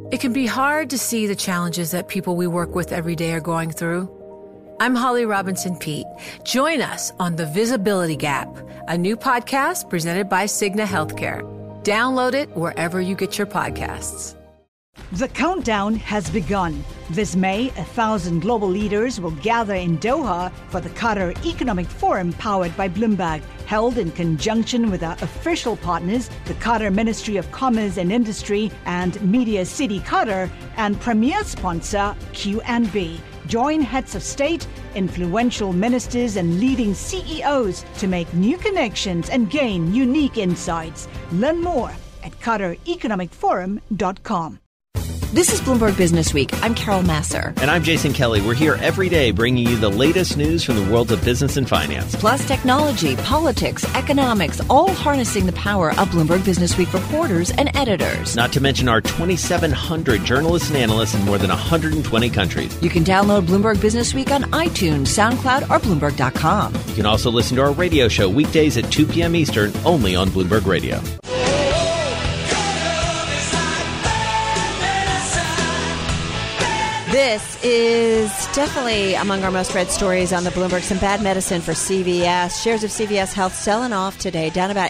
It can be hard to see the challenges that people we work with every day are going through. I'm Holly Robinson Peete. Join us on The Visibility Gap, a new podcast presented by Cigna Healthcare. Download it wherever you get your podcasts. The countdown has begun. This May, 1,000 global leaders will gather in Doha for the Qatar Economic Forum powered by Bloomberg, held in conjunction with our official partners, the Qatar Ministry of Commerce and Industry and Media City Qatar, and premier sponsor QNB. Join heads of state, influential ministers, and leading CEOs to make new connections and gain unique insights. Learn more at QatarEconomicForum.com. This is Bloomberg Business Week. I'm Carol Masser. And I'm Jason Kelly. We're here every day bringing you the latest news from the worlds of business and finance. Plus technology, politics, economics, all harnessing the power of Bloomberg Business Week reporters and editors. Not to mention our 2,700 journalists and analysts in more than 120 countries. You can download Bloomberg Business Week on iTunes, SoundCloud, or Bloomberg.com. You can also listen to our radio show weekdays at 2 p.m. Eastern, only on Bloomberg Radio. This is definitely among our most read stories on the Bloomberg. Some bad medicine for CVS. Shares of CVS Health selling off today, down about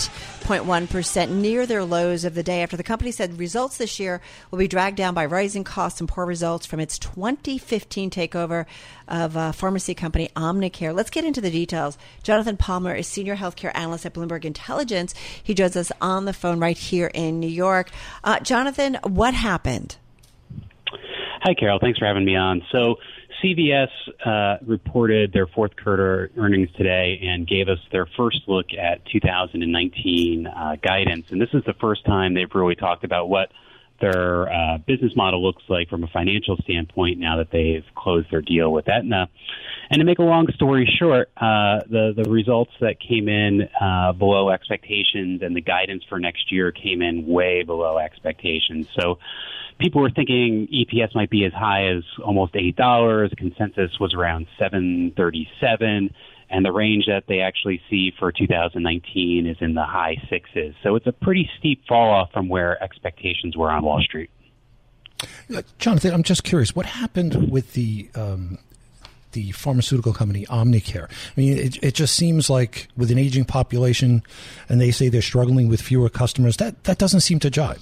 8.1%, near their lows of the day after the company said results this year will be dragged down by rising costs and poor results from its 2015 takeover of pharmacy company Omnicare. Let's get into the details. Jonathan Palmer is senior healthcare analyst at Bloomberg Intelligence. He joins us on the phone right here in New York. Jonathan, what happened? Hi, Carol. Thanks for having me on. So CVS reported their fourth quarter earnings today and gave us their first look at 2019 guidance. And this is the first time they've really talked about what their business model looks like from a financial standpoint now that they've closed their deal with Aetna. And to make a long story short, the results that came in below expectations and the guidance for next year came in way below expectations. So people were thinking EPS might be as high as almost $8. Consensus was around $7.37. And the range that they actually see for 2019 is in the high sixes. So it's a pretty steep fall off from where expectations were on Wall Street. Jonathan, I'm just curious, what happened with the pharmaceutical company Omnicare? I mean, it just seems like with an aging population, and they say they're struggling with fewer customers, that doesn't seem to jibe.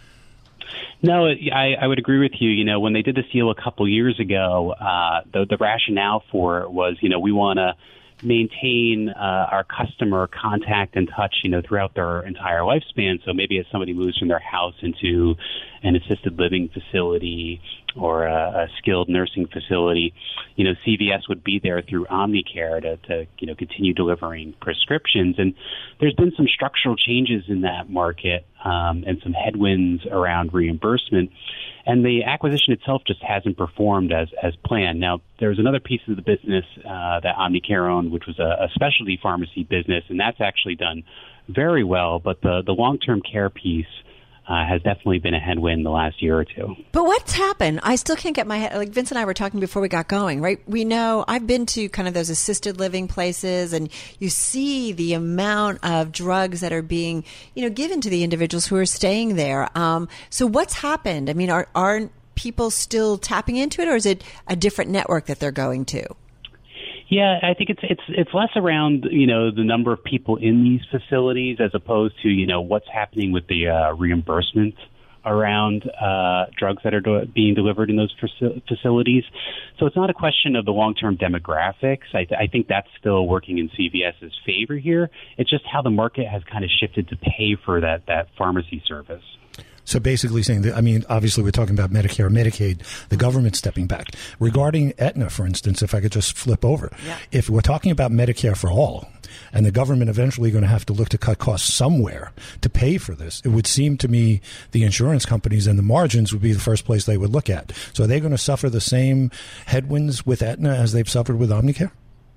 No, I would agree with you. You know, when they did this deal a couple years ago, the rationale for it was, we want to maintain our customer contact and touch, throughout their entire lifespan. So maybe as somebody moves from their house into an assisted living facility or a skilled nursing facility, CVS would be there through Omnicare to continue delivering prescriptions. And there's been some structural changes in that market and some headwinds around reimbursement. And the acquisition itself just hasn't performed as planned. Now, there's another piece of the business that Omnicare owned, which was a specialty pharmacy business, and that's actually done very well. But the long-term care piece has definitely been a headwind the last year or two. But what's happened? I still can't get my head. Like Vince and I were talking before we got going, right? We know I've been to kind of those assisted living places, and you see the amount of drugs that are being, given to the individuals who are staying there. So what's happened? I mean, aren't people still tapping into it, or is it a different network that they're going to? Yeah, I think it's less around, the number of people in these facilities as opposed to, what's happening with the reimbursement around drugs that are being delivered in those facilities. So it's not a question of the long-term demographics. I think that's still working in CVS's favor here. It's just how the market has kind of shifted to pay for that pharmacy service. So basically saying that, obviously we're talking about Medicare and Medicaid, the government stepping back. Regarding Aetna, for instance, if I could just flip over, if we're talking about Medicare for all, and the government eventually going to have to look to cut costs somewhere to pay for this, it would seem to me the insurance companies and the margins would be the first place they would look at. So are they going to suffer the same headwinds with Aetna as they've suffered with Omnicare?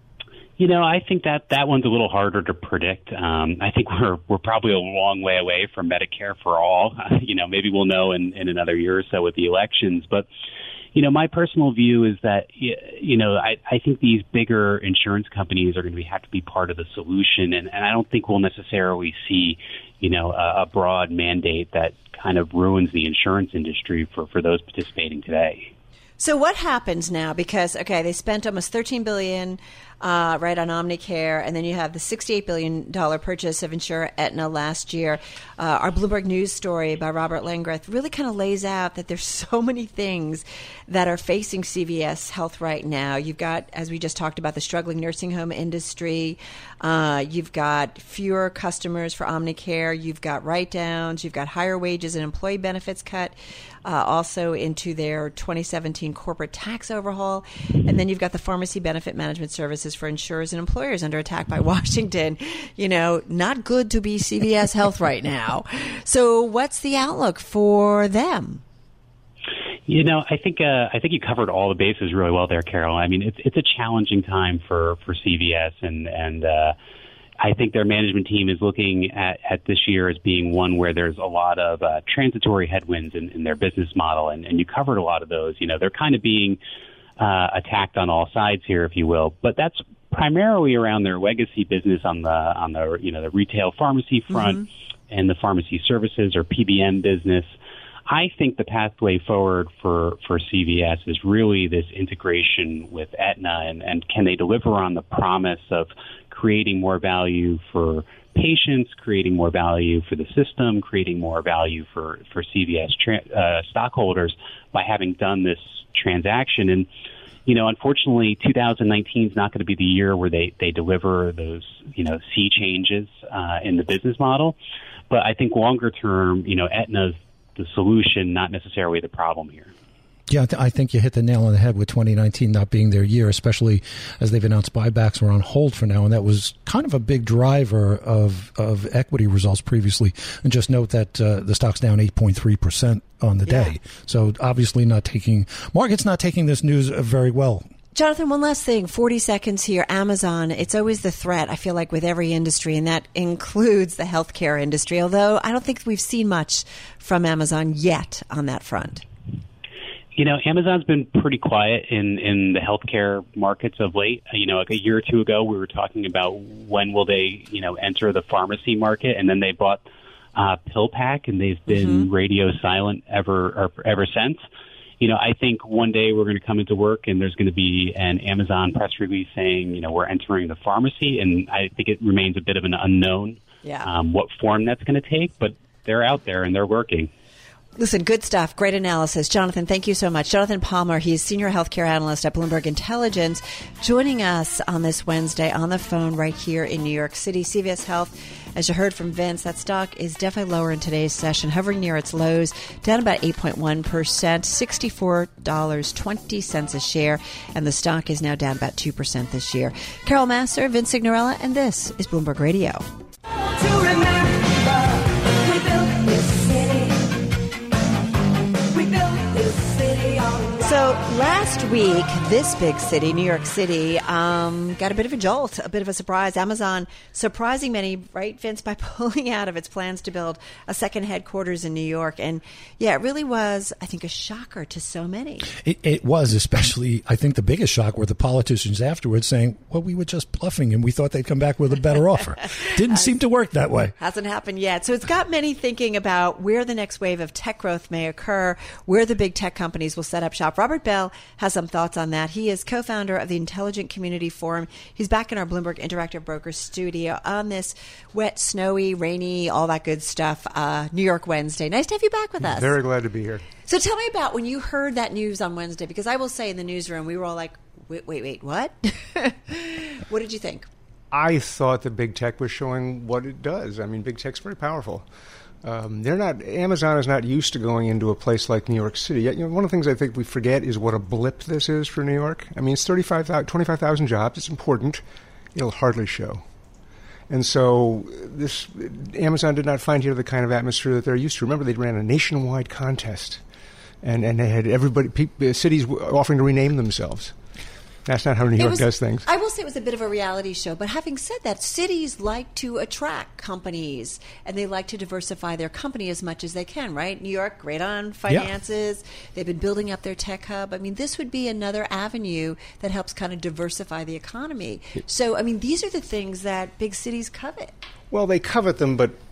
I think that one's a little harder to predict. I think we're probably a long way away from Medicare for all. Maybe we'll know in another year or so with the elections. But, my personal view is that, I think these bigger insurance companies are going to have to be part of the solution. And I don't think we'll necessarily see, a broad mandate that kind of ruins the insurance industry for those participating today. So what happens now? Because, they spent almost $13 billion right on Omnicare, and then you have the $68 billion purchase of insurer Aetna last year. Our Bloomberg News story by Robert Lengreth really kind of lays out that there's so many things that are facing CVS Health right now. You've got, as we just talked about, the struggling nursing home industry. You've got fewer customers for Omnicare. You've got write-downs. You've got higher wages and employee benefits cut. Also into their 2017 corporate tax overhaul. And then you've got the pharmacy benefit management services for insurers and employers under attack by Washington. Not good to be CVS Health right now. So what's the outlook for them? I think you covered all the bases really well there, Carol. I mean, it's a challenging time for CVS, and I think their management team is looking at this year as being one where there's a lot of transitory headwinds in their business model, and you covered a lot of those. They're kind of being attacked on all sides here, if you will, but that's primarily around their legacy business on the retail pharmacy front and the pharmacy services or PBM business. I think the pathway forward for CVS is really this integration with Aetna, and can they deliver on the promise of creating more value for patients, creating more value for the system, creating more value for CVS stockholders by having done this transaction. And, unfortunately, 2019 is not going to be the year where they deliver those, sea changes in the business model. But I think longer term, Aetna's the solution, not necessarily the problem here. Yeah, I think you hit the nail on the head with 2019 not being their year, especially as they've announced buybacks are on hold for now. And that was kind of a big driver of equity results previously. And just note that the stock's down 8.3% on the day. So obviously market's not taking this news very well. Jonathan, one last thing, 40 seconds here. Amazon, it's always the threat, I feel like, with every industry, and that includes the healthcare industry, although I don't think we've seen much from Amazon yet on that front. Amazon's been pretty quiet in the healthcare markets of late. Like a year or two ago, we were talking about when will they, enter the pharmacy market, and then they bought PillPack, and they've been radio silent ever since. I think one day we're going to come into work and there's going to be an Amazon press release saying, we're entering the pharmacy, and I think it remains a bit of an unknown what form that's going to take, but they're out there and they're working. Listen, good stuff. Great analysis. Jonathan, thank you so much. Jonathan Palmer, he's Senior Healthcare Analyst at Bloomberg Intelligence, joining us on this Wednesday on the phone right here in New York City. CVS Health, as you heard from Vince, that stock is definitely lower in today's session, hovering near its lows, down about 8.1%, $64.20 a share, and the stock is now down about 2% this year. Carol Massar, Vince Signorella, and this is Bloomberg Radio. So last week, this big city, New York City, got a bit of a jolt, a bit of a surprise. Amazon surprising many, right, Vince, by pulling out of its plans to build a second headquarters in New York. And yeah, it really was, I think, a shocker to so many. It was, especially, I think the biggest shock were the politicians afterwards saying, well, we were just bluffing and we thought they'd come back with a better offer. Didn't seem to work that way. Hasn't happened yet. So it's got many thinking about where the next wave of tech growth may occur, where the big tech companies will set up shop. Robert Bell has some thoughts on that. He is co-founder of the Intelligent Community Forum. He's back in our Bloomberg Interactive Brokers studio on this wet, snowy, rainy, all that good stuff, New York Wednesday. Nice to have you back with us. Very glad to be here. So tell me about when you heard that news on Wednesday, because I will say in the newsroom, we were all like, wait, what? What did you think? I thought that big tech was showing what it does. I mean, big tech's very powerful. Amazon is not used to going into a place like New York City. Yet, one of the things I think we forget is what a blip this is for New York. I mean, it's 25,000 jobs. It's important. It'll hardly show. And so Amazon did not find here the kind of atmosphere that they're used to. Remember, they ran a nationwide contest, and they had cities offering to rename themselves. That's not how New York does things. I will say it was a bit of a reality show. But having said that, cities like to attract companies, and they like to diversify their company as much as they can, right? New York, great on finances. Yeah. They've been building up their tech hub. I mean, this would be another avenue that helps kind of diversify the economy. So, I mean, these are the things that big cities covet. Well, they covet them, but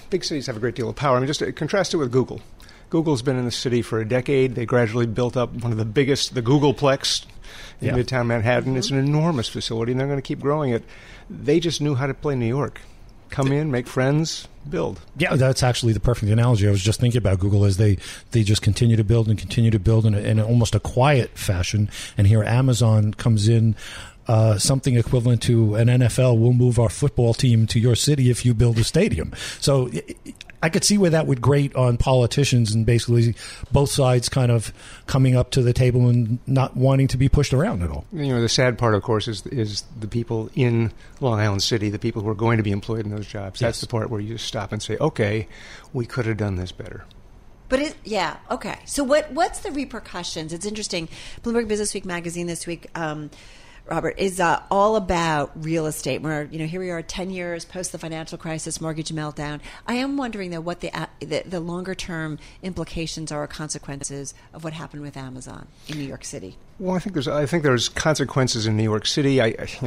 big cities have a great deal of power. I mean, just to contrast it with Google. Google's been in the city for a decade. They gradually built up one of the biggest, the Googleplex in Midtown Manhattan. Mm-hmm. It's an enormous facility, and they're going to keep growing it. They just knew how to play New York. Come in, make friends, build. Yeah, that's actually the perfect analogy. I was just thinking about Google as they just continue to build and continue to build in almost a quiet fashion. And here Amazon comes in, something equivalent to an NFL, we'll move our football team to your city if you build a stadium. So I could see where that would grate on politicians and basically both sides kind of coming up to the table and not wanting to be pushed around at all. You know, the sad part, of course, is the people in Long Island City, the people who are going to be employed in those jobs. That's the part where you just stop and say, okay, we could have done this better. But okay. So what's the repercussions? It's interesting. Bloomberg Businessweek magazine this week, Robert, is all about real estate. Where here we are, 10 years post the financial crisis, mortgage meltdown. I am wondering though what the longer term implications are or consequences of what happened with Amazon in New York City. Well, I think there's consequences in New York City.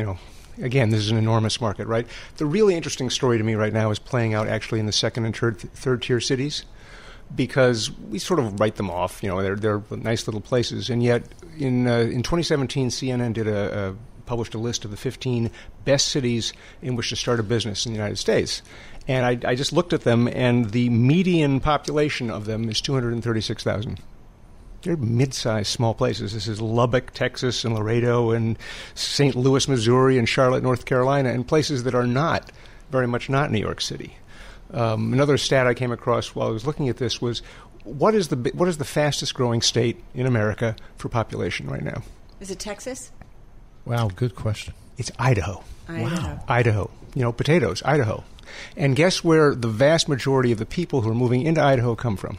Again, this is an enormous market, right? The really interesting story to me right now is playing out actually in the second and third tier cities, because we sort of write them off. They're nice little places, and yet in 2017, CNN published a list of the 15 best cities in which to start a business in the United States, and I just looked at them, and the median population of them is 236,000. They're mid-sized, small places. This is Lubbock, Texas, and Laredo, and St. Louis, Missouri, and Charlotte, North Carolina, and places that are not very much not New York City. Another stat I came across while I was looking at this was, what is the fastest growing state in America for population right now? Is it Texas? Wow, good question. It's Idaho. Wow. Idaho. Potatoes, Idaho. And guess where the vast majority of the people who are moving into Idaho come from?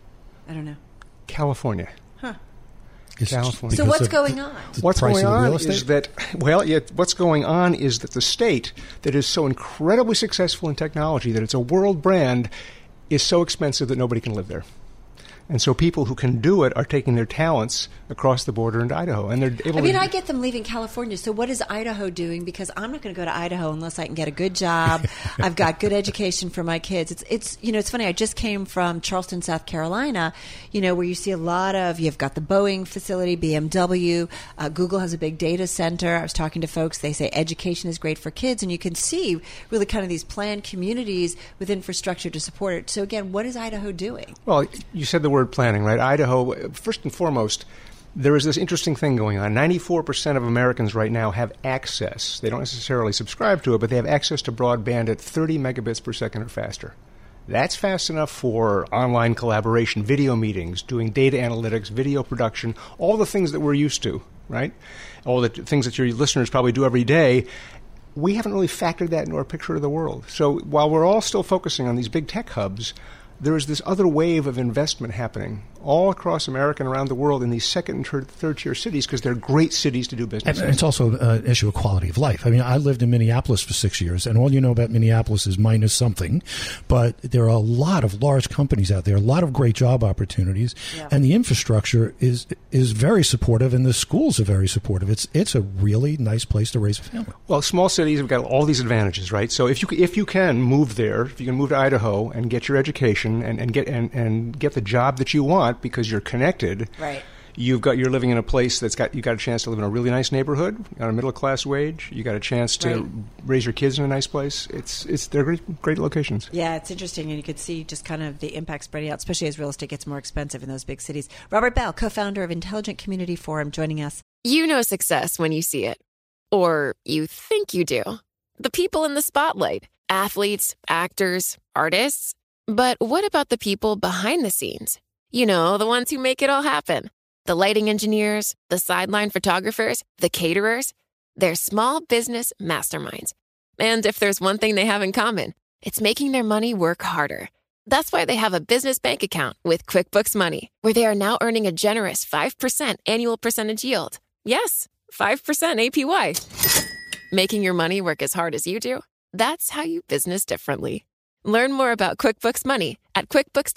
I don't know. California. Huh. California. So what's going on? What's going on is that, what's going on is that the state that is so incredibly successful in technology, that it's a world brand, is so expensive that nobody can live there. And so people who can do it are taking their talents across the border into Idaho, and they're able to... I get them leaving California. So what is Idaho doing? Because I'm not going to go to Idaho unless I can get a good job. I've got good education for my kids. It's funny. I just came from Charleston, South Carolina, where you see a lot of... You've got the Boeing facility, BMW. Google has a big data center. I was talking to folks. They say education is great for kids, and you can see really kind of these planned communities with infrastructure to support it. So again, what is Idaho doing? Well, you said the word planning, right? Idaho, first and foremost, there is this interesting thing going on. 94% of Americans right now have access. They don't necessarily subscribe to it, but they have access to broadband at 30 megabits per second or faster. That's fast enough for online collaboration, video meetings, doing data analytics, video production, all the things that we're used to, right? All the things that your listeners probably do every day. We haven't really factored that into our picture of the world. So while we're all still focusing on these big tech hubs, there is this other wave of investment happening all across America and around the world in these second and third tier cities, because they're great cities to do business in. And it's also an issue of quality of life. I mean, I lived in Minneapolis for 6 years, and all you know about Minneapolis is minus something. But there are a lot of large companies out there, a lot of great job opportunities, and the infrastructure is very supportive, and the schools are very supportive. It's a really nice place to raise a family. Well, small cities have got all these advantages, right? So if you can move there, if you can move to Idaho and get your education and get the job that you want, because you're connected. Right. You're living in a place you got a chance to live in a really nice neighborhood on a middle class wage. You got a chance to raise your kids in a nice place. They're great locations. Yeah, it's interesting, and you could see just kind of the impact spreading out, especially as real estate gets more expensive in those big cities. Robert Bell, co-founder of Intelligent Community Forum, joining us. You know success when you see it, or you think you do. The people in the spotlight: athletes, actors, artists. But what about the people behind the scenes? The ones who make it all happen. The lighting engineers, the sideline photographers, the caterers. They're small business masterminds. And if there's one thing they have in common, it's making their money work harder. That's why they have a business bank account with QuickBooks Money, where they are now earning a generous 5% annual percentage yield. Yes, 5% APY. Making your money work as hard as you do? That's how you business differently. Learn more about QuickBooks Money at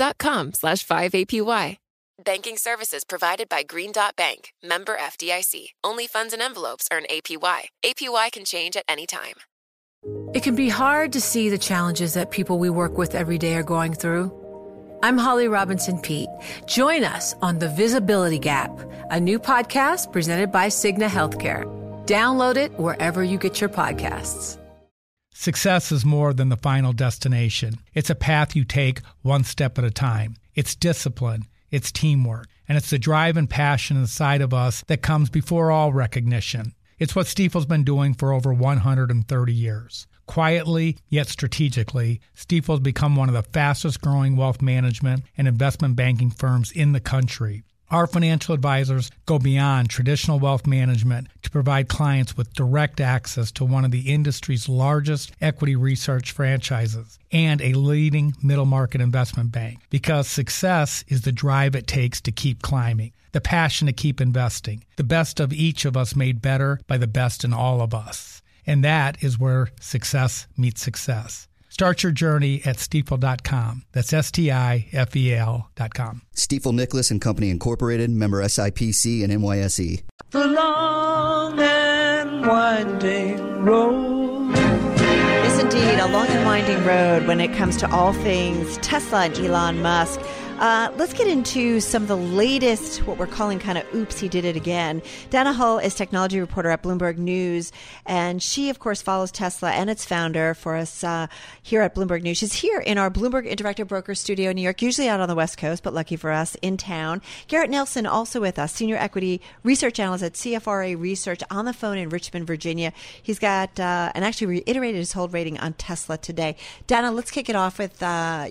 QuickBooks.com/5APY. Banking services provided by Green Dot Bank, member FDIC. Only funds and envelopes earn APY. APY can change at any time. It can be hard to see the challenges that people we work with every day are going through. I'm Holly Robinson Peete. Join us on The Visibility Gap, a new podcast presented by Cigna Healthcare. Download it wherever you get your podcasts. Success is more than the final destination. It's a path you take one step at a time. It's discipline, it's teamwork, and it's the drive and passion inside of us that comes before all recognition. It's what Stifel's been doing for over 130 years. Quietly, yet strategically, Stifel's become one of the fastest growing wealth management and investment banking firms in the country. Our financial advisors go beyond traditional wealth management to provide clients with direct access to one of the industry's largest equity research franchises and a leading middle market investment bank, because success is the drive it takes to keep climbing, the passion to keep investing, the best of each of us made better by the best in all of us. And that is where success meets success. Start your journey at Stifel.com. That's STIFEL.com. Stifel Nicholas and Company Incorporated, member SIPC and NYSE. The long and winding road. Yes, indeed, a long and winding road when it comes to all things Tesla and Elon Musk. Let's get into some of the latest, what we're calling kind of oops, he did it again. Dana Hull is technology reporter at Bloomberg News, and she, of course, follows Tesla and its founder for us here at Bloomberg News. She's here in our Bloomberg Interactive Brokers studio in New York, usually out on the West Coast, but lucky for us, in town. Garrett Nelson, also with us, senior equity research analyst at CFRA Research, on the phone in Richmond, Virginia. He's got, and actually reiterated his hold rating on Tesla today. Dana, let's kick it off with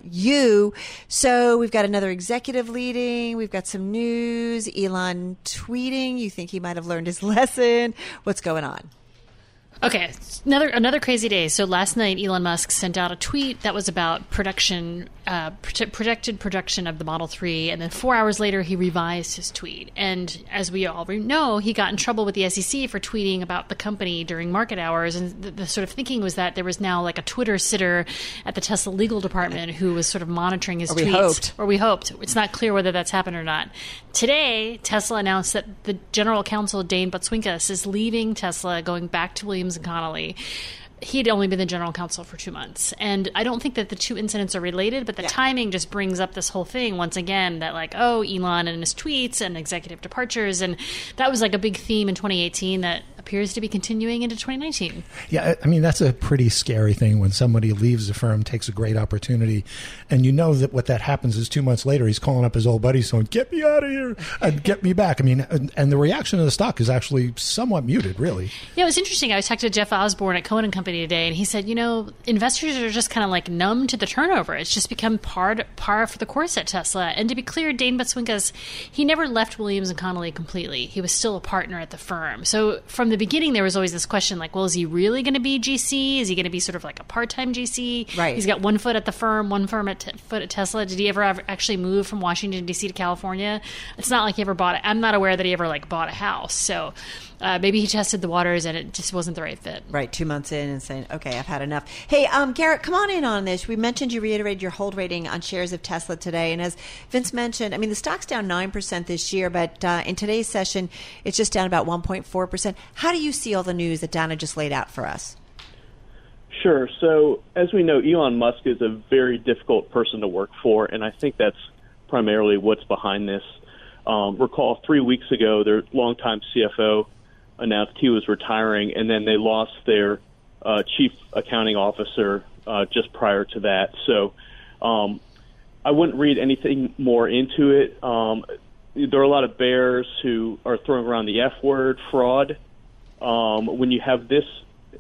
you. So we've got another executive leading. We've got some news. Elon tweeting. You think he might have learned his lesson? What's going on? Okay, another crazy day. So last night, Elon Musk sent out a tweet that was about production, projected production of the Model 3, and then 4 hours later, he revised his tweet. And as we all know, he got in trouble with the SEC for tweeting about the company during market hours. And the sort of thinking was that there was now like a Twitter sitter at the Tesla legal department who was sort of monitoring his tweets. Or we hoped. It's not clear whether that's happened or not. Today, Tesla announced that the general counsel, Dane Butswinkas, is leaving Tesla, going back to Williams and Connolly. He had only been the general counsel for 2 months. And I don't think that the two incidents are related, but the timing just brings up this whole thing once again that like, oh, Elon and his tweets and executive departures. And that was like a big theme in 2018 that appears to be continuing into 2019. Yeah, I mean, that's a pretty scary thing when somebody leaves the firm, takes a great opportunity, and you know that what that happens is 2 months later, he's calling up his old buddies saying, get me out of here and get me back. I mean, and the reaction of the stock is actually somewhat muted, really. Yeah, it was interesting. I was talking to Jeff Osborne at Cohen & Company today, and he said, you know, investors are just kind of like numb to the turnover. It's just become par for the course at Tesla. And to be clear, Dane Butswinkas, he never left Williams and Connolly completely. He was still a partner at the firm. So from the beginning, there was always this question like, well, is he really going to be GC? Is he going to be sort of like a part-time GC? Right. He's got one foot at the firm, one foot at Tesla. Did he ever actually move from Washington, D.C. to California? It's not like he ever bought it. I'm not aware that he ever like bought a house. So maybe he tested the waters and it just wasn't the right fit. Right. 2 months in and saying, okay, I've had enough. Hey, Garrett, come on in on this. We mentioned you reiterated your hold rating on shares of Tesla today. And as Vince mentioned, I mean, the stock's down 9% this year, but in today's session, it's just down about 1.4%. How do you see all the news that Dana just laid out for us? Sure. So as we know, Elon Musk is a very difficult person to work for, and I think that's primarily what's behind this. Recall 3 weeks ago, their longtime CFO announced he was retiring, and then they lost their chief accounting officer just prior to that. So I wouldn't read anything more into it. There are a lot of bears who are throwing around the F word, fraud. When you have this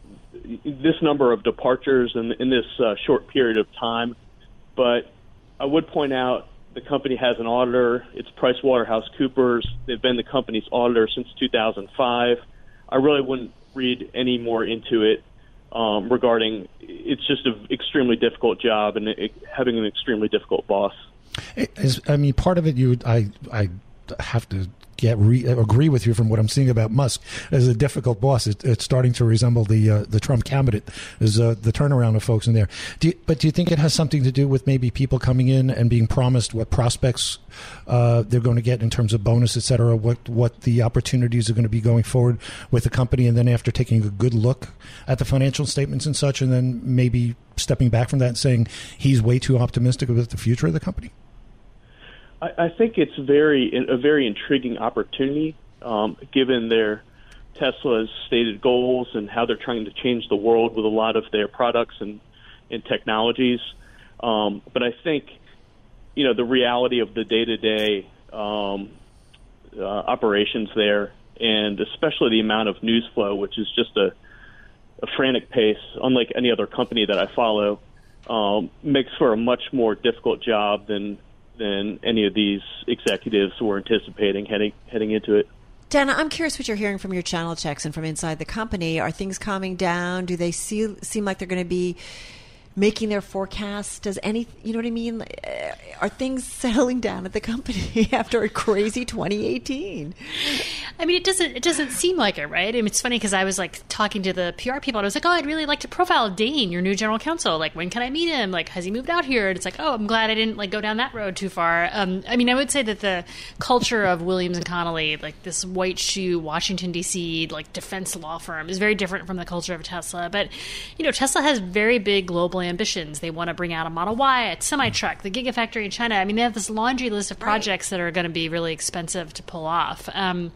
number of departures in this short period of time, but I would point out the company has an auditor. It's PricewaterhouseCoopers. They've been the company's auditor since 2005. I really wouldn't read any more into it regarding it's just an extremely difficult job and having an extremely difficult boss. I mean, part of it, I have to agree with you from what I'm seeing about Musk as a difficult boss. It's starting to resemble the Trump cabinet, is the turnaround of folks in there. Do you think it has something to do with maybe people coming in and being promised what prospects they're going to get in terms of bonus, et cetera, what the opportunities are going to be going forward with the company, and then after taking a good look at the financial statements and such, and then maybe stepping back from that and saying he's way too optimistic about the future of the company? I think it's a very intriguing opportunity, given their Tesla's stated goals and how they're trying to change the world with a lot of their products and technologies. But I think, the reality of the day-to-day operations there, and especially the amount of news flow, which is just a frantic pace, unlike any other company that I follow, makes for a much more difficult job than any of these executives were anticipating heading into it. Dana, I'm curious what you're hearing from your channel checks and from inside the company. Are things calming down? Do they seem like they're going to be making their forecast? You know what I mean? Are things settling down at the company after a crazy 2018? I mean, it doesn't seem like it, right? I mean, it's funny because I was like talking to the PR people and I was like, oh, I'd really like to profile Dane, your new general counsel. Like, when can I meet him? Like, has he moved out here? And it's like, oh, I'm glad I didn't go down that road too far. I mean, I would say that the culture of Williams and Connolly, like this white shoe, Washington, D.C., like defense law firm, is very different from the culture of Tesla. But, Tesla has very big global ambitions. They want to bring out a Model Y, a semi-truck, the Gigafactory in China. I mean, they have this laundry list of projects that are going to be really expensive to pull off.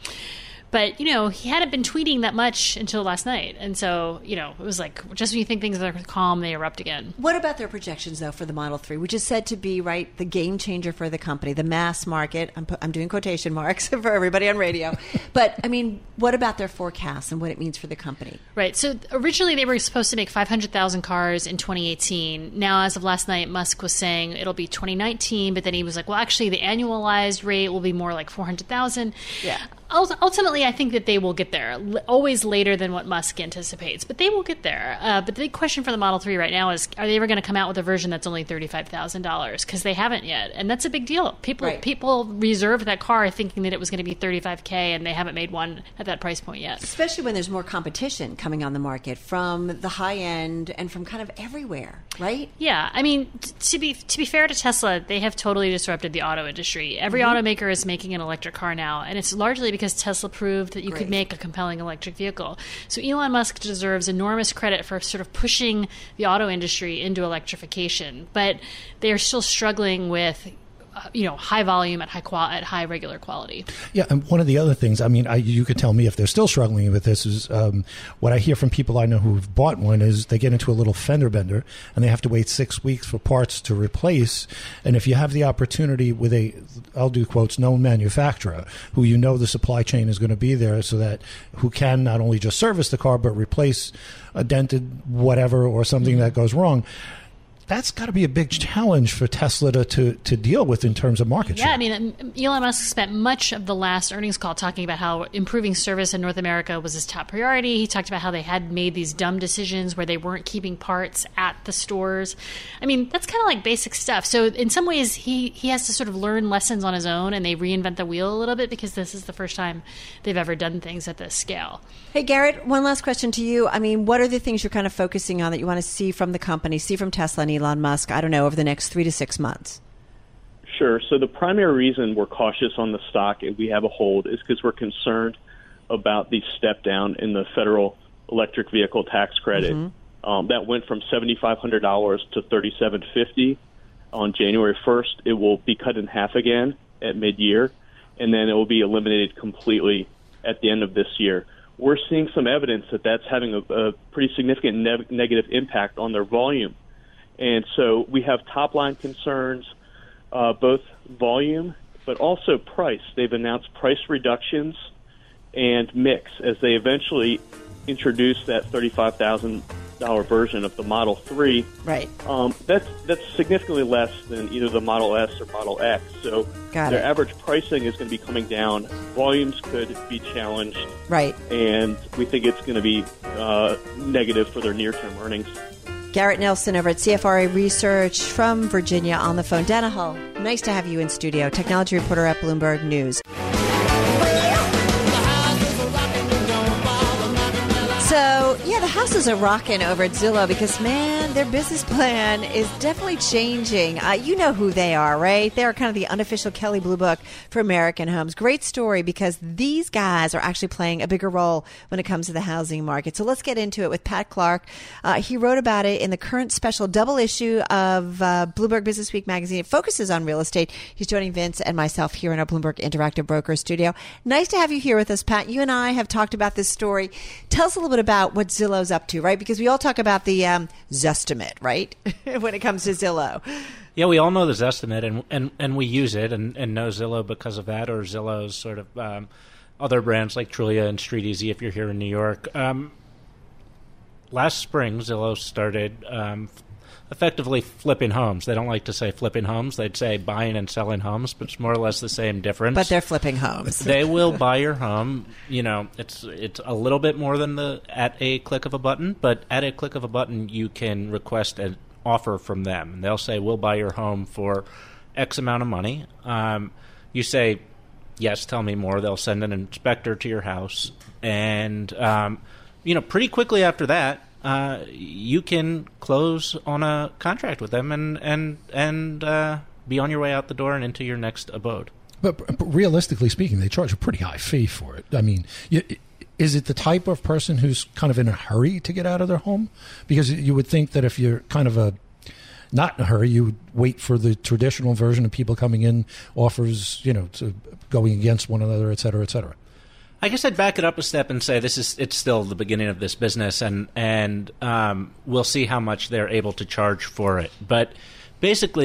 But, he hadn't been tweeting that much until last night. And so, it was like, just when you think things are calm, they erupt again. What about their projections, though, for the Model 3, which is said to be, right, the game changer for the company, the mass market? I'm doing quotation marks for everybody on radio. But, I mean, what about their forecasts and what it means for the company? Right. So originally they were supposed to make 500,000 cars in 2018. Now, as of last night, Musk was saying it'll be 2019. But then he was like, well, actually, the annualized rate will be more like 400,000. Yeah. Ultimately, I think that they will get there, always later than what Musk anticipates, but they will get there. But the big question for the Model 3 right now is, are they ever going to come out with a version that's only $35,000? Because they haven't yet, and that's a big deal. People reserved that car thinking that it was going to be $35K, and they haven't made one at that price point yet. Especially when there's more competition coming on the market from the high end and from kind of everywhere, right? Yeah, I mean, to be fair to Tesla, they have totally disrupted the auto industry. Every automaker is making an electric car now, and it's largely because Tesla proved that you could make a compelling electric vehicle. So Elon Musk deserves enormous credit for sort of pushing the auto industry into electrification, but they are still struggling with high volume at high regular quality. Yeah, and one of the other things, I mean, you could tell me if they're still struggling with this, is what I hear from people I know who've bought one is they get into a little fender bender and they have to wait 6 weeks for parts to replace. And if you have the opportunity with I'll do quotes, known manufacturer, who the supply chain is going to be there, so that who can not only just service the car but replace a dented whatever or something that goes wrong, that's got to be a big challenge for Tesla to deal with in terms of market share. Yeah, I mean, Elon Musk spent much of the last earnings call talking about how improving service in North America was his top priority. He talked about how they had made these dumb decisions where they weren't keeping parts at the stores. I mean, that's kind of like basic stuff. So in some ways, he has to sort of learn lessons on his own, and they reinvent the wheel a little bit because this is the first time they've ever done things at this scale. Hey, Garrett, one last question to you. I mean, what are the things you're kind of focusing on that you want to see from the company, see from Tesla and Elon Musk, I don't know, over the next 3 to 6 months? Sure. So the primary reason we're cautious on the stock and we have a hold is because we're concerned about the step down in the federal electric vehicle tax credit. Mm-hmm. That went from $7,500 to $3,750 on January 1st. It will be cut in half again at mid-year, and then it will be eliminated completely at the end of this year. We're seeing some evidence that that's having a pretty significant negative impact on their volume. And so we have top-line concerns, both volume, but also price. They've announced price reductions and mix as they eventually introduce that $35,000 version of the Model 3. Right. That's significantly less than either the Model S or Model X. So their average pricing is going to be coming down. Volumes could be challenged. Right. And we think it's going to be negative for their near-term earnings. Garrett Nelson over at CFRA Research from Virginia on the phone. Dana Hull, nice to have you in studio, technology reporter at Bloomberg News. houses are rocking over at Zillow because, man, their business plan is definitely changing. You know who they are, right? They are kind of the unofficial Kelley Blue Book for American homes. Great story because these guys are actually playing a bigger role when it comes to the housing market. So let's get into it with Pat Clark. He wrote about it in the current special double issue of Bloomberg Business Week magazine. It focuses on real estate. He's joining Vince and myself here in our Bloomberg Interactive Broker studio. Nice to have you here with us, Pat. You and I have talked about this story. Tell us a little bit about what Zillow's up to, right? Because we all talk about the Zestimate, right? when it comes to Zillow. Yeah, we all know the Zestimate, and we use it and know Zillow because of that, or Zillow's sort of other brands like Trulia and StreetEasy if you're here in New York. Last spring, Zillow started effectively flipping homes. They don't like to say flipping homes. They'd say buying and selling homes, but it's more or less the same difference. But they're flipping homes. They will buy your home. You know, it's a little bit more than at a click of a button, but at a click of a button, you can request an offer from them. And they'll say, we'll buy your home for X amount of money. You say, yes, tell me more. They'll send an inspector to your house. And, pretty quickly after that, you can close on a contract with them and be on your way out the door and into your next abode. But realistically speaking, they charge a pretty high fee for it. I mean, is it the type of person who's kind of in a hurry to get out of their home? Because you would think that if you're kind of not in a hurry, you would wait for the traditional version of people coming in, offers, to going against one another, et cetera, et cetera. I guess I'd back it up a step and say it's still the beginning of this business, and we'll see how much they're able to charge for it. But basically,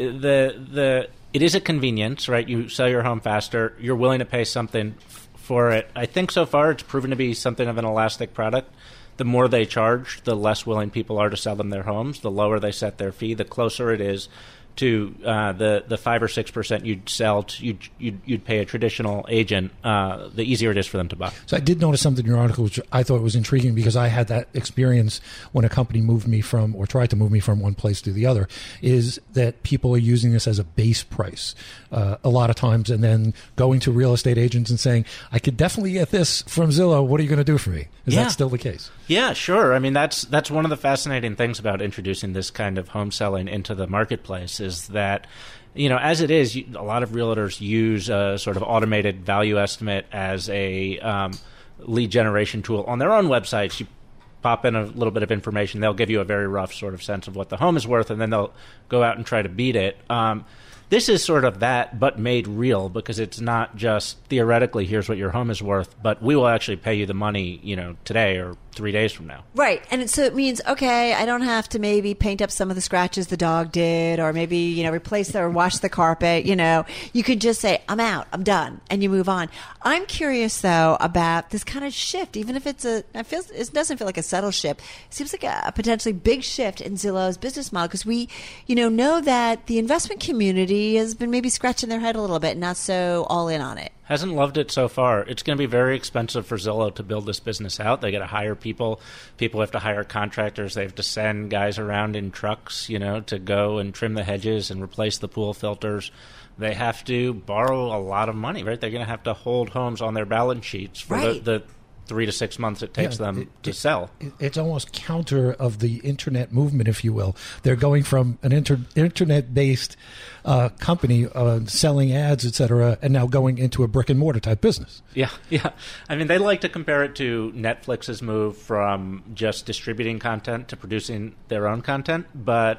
it is a convenience, right? You sell your home faster. You're willing to pay something for it. I think so far it's proven to be something of an elastic product. The more they charge, the less willing people are to sell them their homes. The lower they set their fee, the closer it is to the 5 or 6% you'd sell, you'd pay a traditional agent, the easier it is for them to buy. So I did notice something in your article which I thought was intriguing because I had that experience when a company tried to move me from one place to the other, is that people are using this as a base price a lot of times and then going to real estate agents and saying, I could definitely get this from Zillow. What are you going to do for me? Is that still the case? Yeah, sure. I mean, that's one of the fascinating things about introducing this kind of home selling into the marketplace is that, as it is, a lot of realtors use a sort of automated value estimate as a lead generation tool on their own websites. You pop in a little bit of information, they'll give you a very rough sort of sense of what the home is worth, and then they'll go out and try to beat it. This is sort of that, but made real, because it's not just theoretically, here's what your home is worth, but we will actually pay you the money, today or 3 days from now. Right. And so it means, okay, I don't have to maybe paint up some of the scratches the dog did, or maybe, replace or wash the carpet, You could just say, I'm out, I'm done, and you move on. I'm curious, though, about this kind of shift, even if it doesn't feel like a subtle shift. It seems like a potentially big shift in Zillow's business model, because we, know that the investment community has been maybe scratching their head a little bit, not so all in on it. Hasn't loved it so far. It's going to be very expensive for Zillow to build this business out. They got to hire people. People have to hire contractors. They have to send guys around in trucks, to go and trim the hedges and replace the pool filters. They have to borrow a lot of money, right? They're going to have to hold homes on their balance sheets for the 3 to 6 months it takes them to sell. It's almost counter of the internet movement, if you will. They're going from an internet-based company selling ads, et cetera, and now going into a brick-and-mortar type business. Yeah. I mean, they like to compare it to Netflix's move from just distributing content to producing their own content, but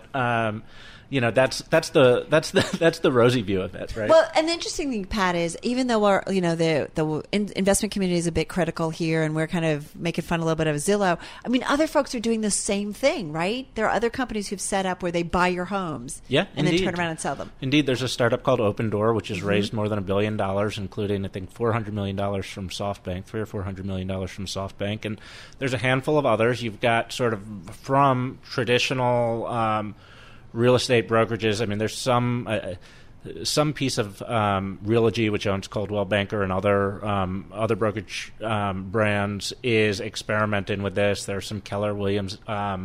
that's the rosy view of it, right? Well, and the interesting thing, Pat, is even though our the investment community is a bit critical here, and we're kind of making fun a little bit of Zillow. I mean, other folks are doing the same thing, right? There are other companies who've set up where they buy your homes, and then turn around and sell them. Indeed, there's a startup called Opendoor, which has raised more than $1 billion, including I think $400 million from SoftBank, $300 or $400 million from SoftBank, and there's a handful of others. You've got sort of from traditional real estate brokerages. I mean, there's some piece of Realogy, which owns Coldwell Banker and other brokerage brands, is experimenting with this. There's some Keller Williams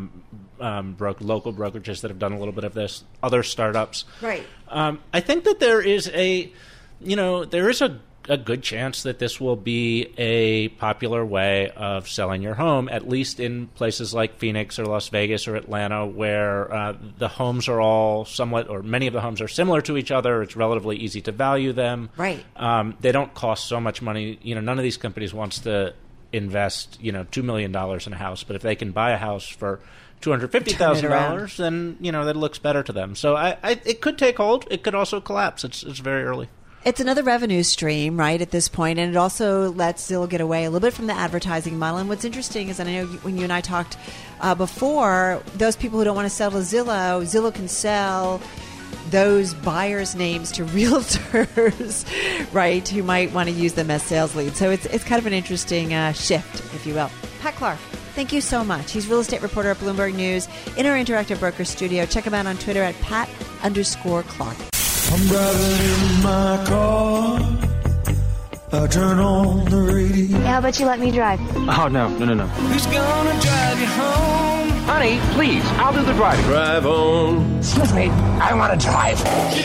local brokerages that have done a little bit of this. Other startups, right? I think that there is a a good chance that this will be a popular way of selling your home, at least in places like Phoenix or Las Vegas or Atlanta, where the homes are all somewhat, or many of the homes are similar to each other. It's relatively easy to value them. Right. They don't cost so much money. None of these companies wants to invest, $2 million in a house, but if they can buy a house for $250,000, then that looks better to them. So it could take hold. It could also collapse. It's very early. It's another revenue stream, right, at this point, and it also lets Zillow get away a little bit from the advertising model. And what's interesting is, and I know when you and I talked before, those people who don't want to sell to Zillow can sell those buyers' names to realtors, right, who might want to use them as sales leads. So it's kind of an interesting shift, if you will. Pat Clark, thank you so much. He's real estate reporter at Bloomberg News in our Interactive Broker studio. Check him out on Twitter at Pat_Clark. I'm driving in my car. I turn on the radio. How about you let me drive? Oh, no. Who's gonna drive you home? Honey, please, I'll do the driving. Drive on. Excuse me, I want to drive.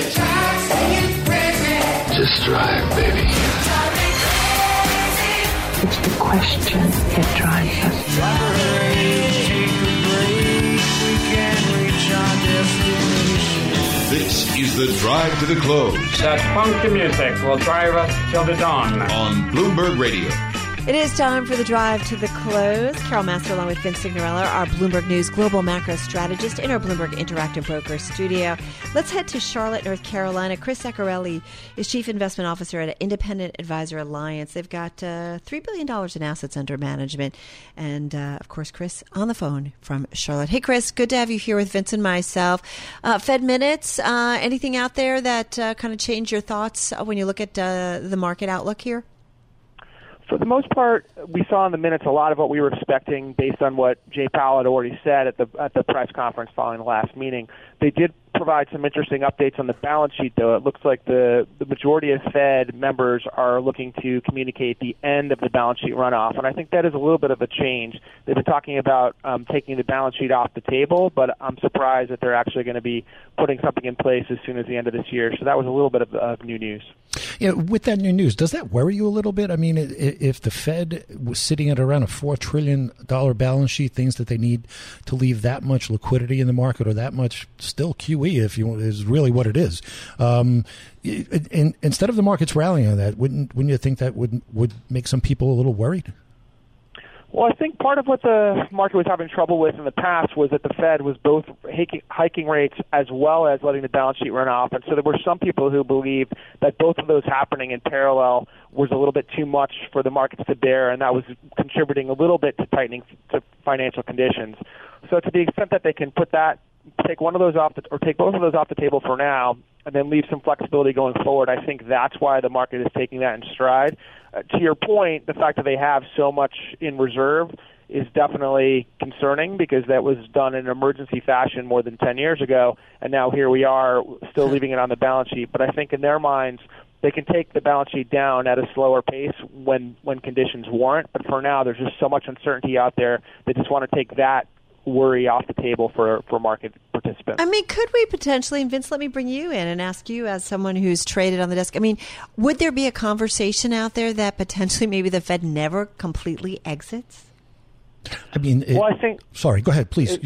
Just drive, baby. It's the question that drives us. This is the Drive to the Close. That funky music will drive us till the dawn. On Bloomberg Radio. It is time for the Drive to the Close. Carol Master along with Vince Signorella, our Bloomberg News global macro strategist in our Bloomberg Interactive Broker studio. Let's head to Charlotte, North Carolina. Chris Zaccarelli is Chief Investment Officer at Independent Advisor Alliance. They've got $3 billion in assets under management. And, of course, Chris on the phone from Charlotte. Hey, Chris, good to have you here with Vince and myself. Fed minutes, anything out there that kind of changed your thoughts when you look at the market outlook here? For the most part, we saw in the minutes a lot of what we were expecting based on what Jay Powell had already said at the press conference following the last meeting. They did provide some interesting updates on the balance sheet, though. It looks like the majority of Fed members are looking to communicate the end of the balance sheet runoff, and I think that is a little bit of a change. They've been talking about taking the balance sheet off the table, but I'm surprised that they're actually going to be putting something in place as soon as the end of this year. So that was a little bit of new news. Yeah, with that new news, does that worry you a little bit? I mean, if the Fed was sitting at around a $4 trillion balance sheet, things that they need to leave that much liquidity in the market or that much still QE, if you is really what it is. Instead of the markets rallying on that, wouldn't you think that would make some people a little worried? Well, I think part of what the market was having trouble with in the past was that the Fed was both hiking rates as well as letting the balance sheet run off. And so there were some people who believed that both of those happening in parallel was a little bit too much for the markets to bear, and that was contributing a little bit to tightening to financial conditions. So to the extent that they can take one of those off or take both of those off the table for now and then leave some flexibility going forward, I think that's why the market is taking that in stride. To your point, the fact that they have so much in reserve is definitely concerning because that was done in an emergency fashion more than 10 years ago, and now here we are still leaving it on the balance sheet. But I think in their minds, they can take the balance sheet down at a slower pace when conditions warrant. But for now, there's just so much uncertainty out there, they just want to take that worry off the table for market participants. I mean, could we potentially, and Vince, let me bring you in and ask you as someone who's traded on the desk, I mean, would there be a conversation out there that potentially maybe the Fed never completely exits? I mean, I think... Sorry, go ahead, please.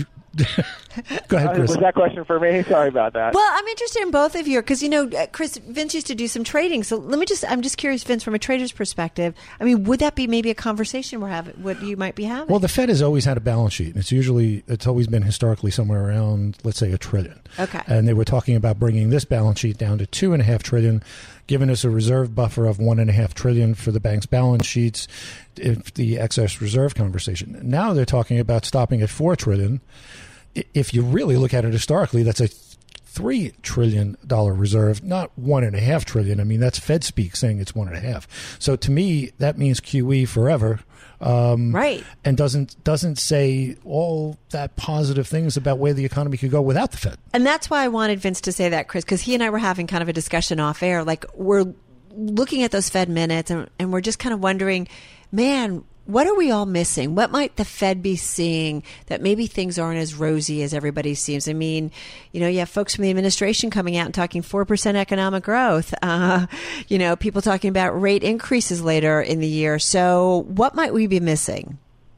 Go ahead, Chris. Was that question for me? Sorry about that. Well, I'm interested in both of you because, Chris, Vince used to do some trading. So I'm just curious, Vince, from a trader's perspective, I mean, would that be maybe a conversation what you might be having? Well, the Fed has always had a balance sheet. It's always been historically somewhere around, let's say, $1 trillion. Okay. And they were talking about bringing this balance sheet down to $2.5 trillion, giving us a reserve buffer of $1.5 trillion for the bank's balance sheets, if the excess reserve conversation. Now they're talking about stopping at $4 trillion. If you really look at it historically, that's a $3 trillion reserve, not $1.5 trillion. I mean, that's Fed speak saying it's 1.5. So to me, that means QE forever. Right. And doesn't say all that positive things about where the economy could go without the Fed. And that's why I wanted Vince to say that, Chris, because he and I were having kind of a discussion off air. Like, we're looking at those Fed minutes and we're just kind of wondering, man, what are we all missing? What might the Fed be seeing that maybe things aren't as rosy as everybody seems? I mean, you have folks from the administration coming out and talking 4% economic growth. People talking about rate increases later in the year. So what might we be missing?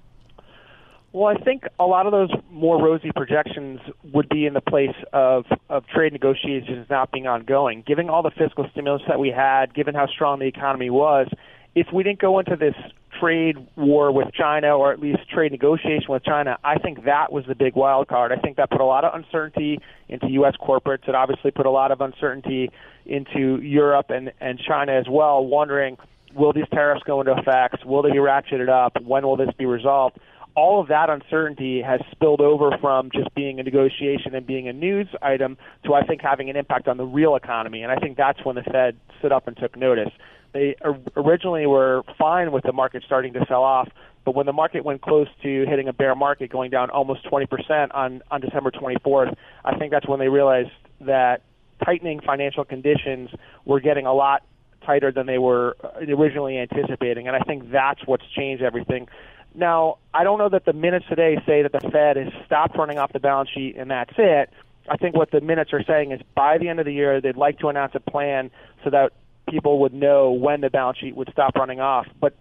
Well, I think a lot of those more rosy projections would be in the place of trade negotiations not being ongoing. Given all the fiscal stimulus that we had, given how strong the economy was, if we didn't go into this trade war with China, or at least trade negotiation with China, I think that was the big wild card. I think that put a lot of uncertainty into U.S. corporates. It obviously put a lot of uncertainty into Europe and China as well, wondering, will these tariffs go into effect? Will they be ratcheted up? When will this be resolved? All of that uncertainty has spilled over from just being a negotiation and being a news item to, I think, having an impact on the real economy. And I think that's when the Fed stood up and took notice. They originally were fine with the market starting to sell off, but when the market went close to hitting a bear market, going down almost 20% on December 24th, I think that's when they realized that tightening financial conditions were getting a lot tighter than they were originally anticipating. And I think that's what's changed everything. Now, I don't know that the minutes today say that the Fed has stopped running off the balance sheet and that's it. I think what the minutes are saying is by the end of the year, they'd like to announce a plan so that people would know when the balance sheet would stop running off. But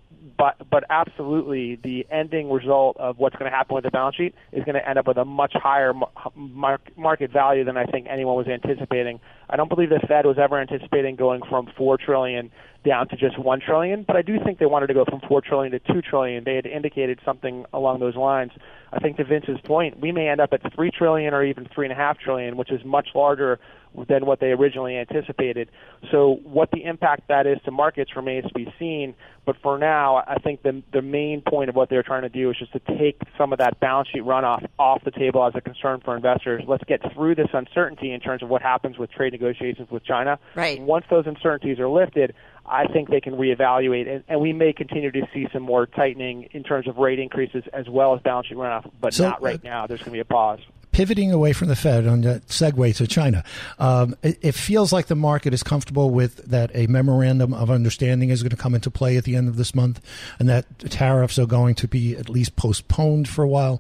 absolutely, the ending result of what's going to happen with the balance sheet is going to end up with a much higher market value than I think anyone was anticipating. I don't believe the Fed was ever anticipating going from $4 trillion down to just $1 trillion, but I do think they wanted to go from $4 trillion to $2 trillion. They had indicated something along those lines. I think to Vince's point, we may end up at $3 trillion or even $3.5 trillion, which is much larger than what they originally anticipated. So what the impact that is to markets remains to be seen. But for now, I think the main point of what they're trying to do is just to take some of that balance sheet runoff off the table as a concern for investors. Let's get through this uncertainty in terms of what happens with trade negotiations with China. Right. And once those uncertainties are lifted, I think they can reevaluate, and we may continue to see some more tightening in terms of rate increases as well as balance sheet runoff, but not right now. There's going to be a pause. Pivoting away from the Fed on the segue to China, it feels like the market is comfortable with that a memorandum of understanding is going to come into play at the end of this month, and that tariffs are going to be at least postponed for a while.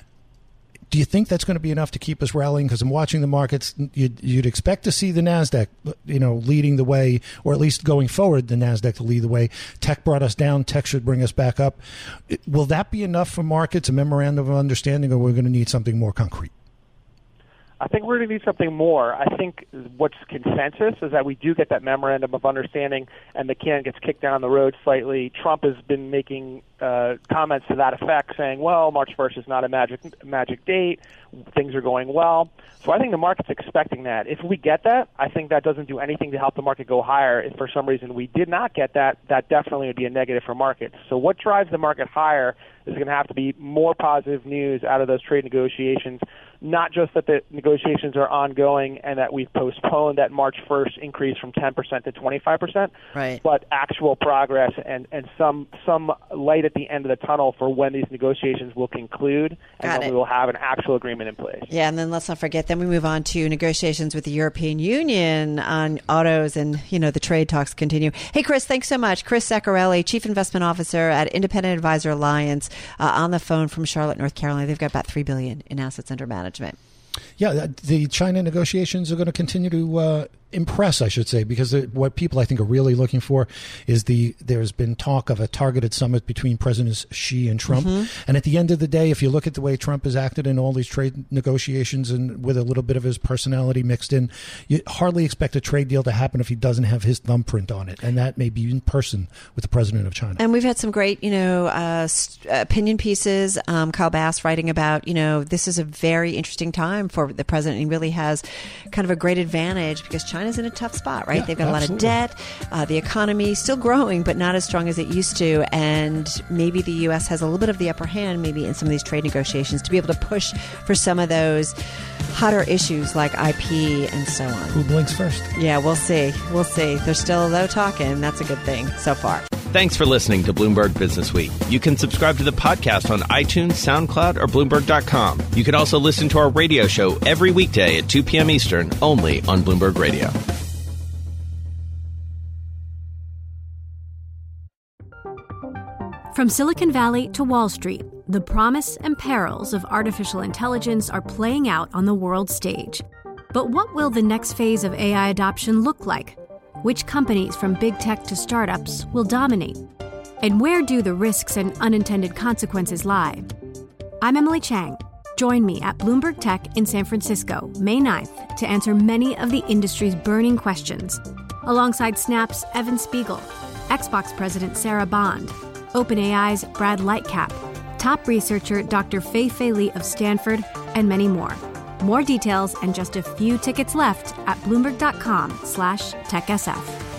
Do you think that's going to be enough to keep us rallying? Because I'm watching the markets. You'd expect to see the NASDAQ, leading the way, or at least going forward, the NASDAQ to lead the way. Tech brought us down. Tech should bring us back up. Will that be enough for markets, a memorandum of understanding, or we're going to need something more concrete? I think we're going to need something more. I think what's consensus is that we do get that memorandum of understanding and the can gets kicked down the road slightly. Trump has been making comments to that effect, saying, well, March 1st is not a magic date. Things are going well. So I think the market's expecting that. If we get that, I think that doesn't do anything to help the market go higher. If for some reason we did not get that, that definitely would be a negative for markets. So what drives the market higher is going to have to be more positive news out of those trade negotiations, not just that the negotiations are ongoing and that we've postponed that March 1st increase from 10% to 25%, right, but actual progress and some light at the end of the tunnel for when these negotiations will conclude and when we will have an actual agreement in place. Yeah, and then let's not forget, then we move on to negotiations with the European Union on autos, and, the trade talks continue. Hey, Chris, thanks so much. Chris Zaccarelli, Chief Investment Officer at Independent Advisor Alliance, on the phone from Charlotte, North Carolina. They've got about $3 billion in assets under management. Yeah, the China negotiations are going to continue to impress, I should say, because what people I think are really looking for is there's been talk of a targeted summit between Presidents Xi and Trump. Mm-hmm. And at the end of the day, if you look at the way Trump has acted in all these trade negotiations and with a little bit of his personality mixed in, you hardly expect a trade deal to happen if he doesn't have his thumbprint on it. And that may be in person with the president of China. And we've had some great, opinion pieces. Kyle Bass writing about, this is a very interesting time for the president. He really has kind of a great advantage because China's in a tough spot, right? Yeah, they've got a lot of debt. The economy still growing, but not as strong as it used to. And maybe the U.S. has a little bit of the upper hand, maybe in some of these trade negotiations, to be able to push for some of those hotter issues like IP and so on. Who blinks first? Yeah, we'll see. We'll see. They're still low talking. That's a good thing so far. Thanks for listening to Bloomberg Business Week. You can subscribe to the podcast on iTunes, SoundCloud, or Bloomberg.com. You can also listen to our radio show every weekday at 2 p.m. Eastern, only on Bloomberg Radio. From Silicon Valley to Wall Street, the promise and perils of artificial intelligence are playing out on the world stage. But what will the next phase of AI adoption look like? Which companies, from big tech to startups, will dominate? And where do the risks and unintended consequences lie? I'm Emily Chang. Join me at Bloomberg Tech in San Francisco, May 9th, to answer many of the industry's burning questions, alongside Snap's Evan Spiegel, Xbox President Sarah Bond, OpenAI's Brad Lightcap, top researcher Dr. Fei-Fei Li of Stanford, and many more. More details and just a few tickets left at Bloomberg.com/TechSF.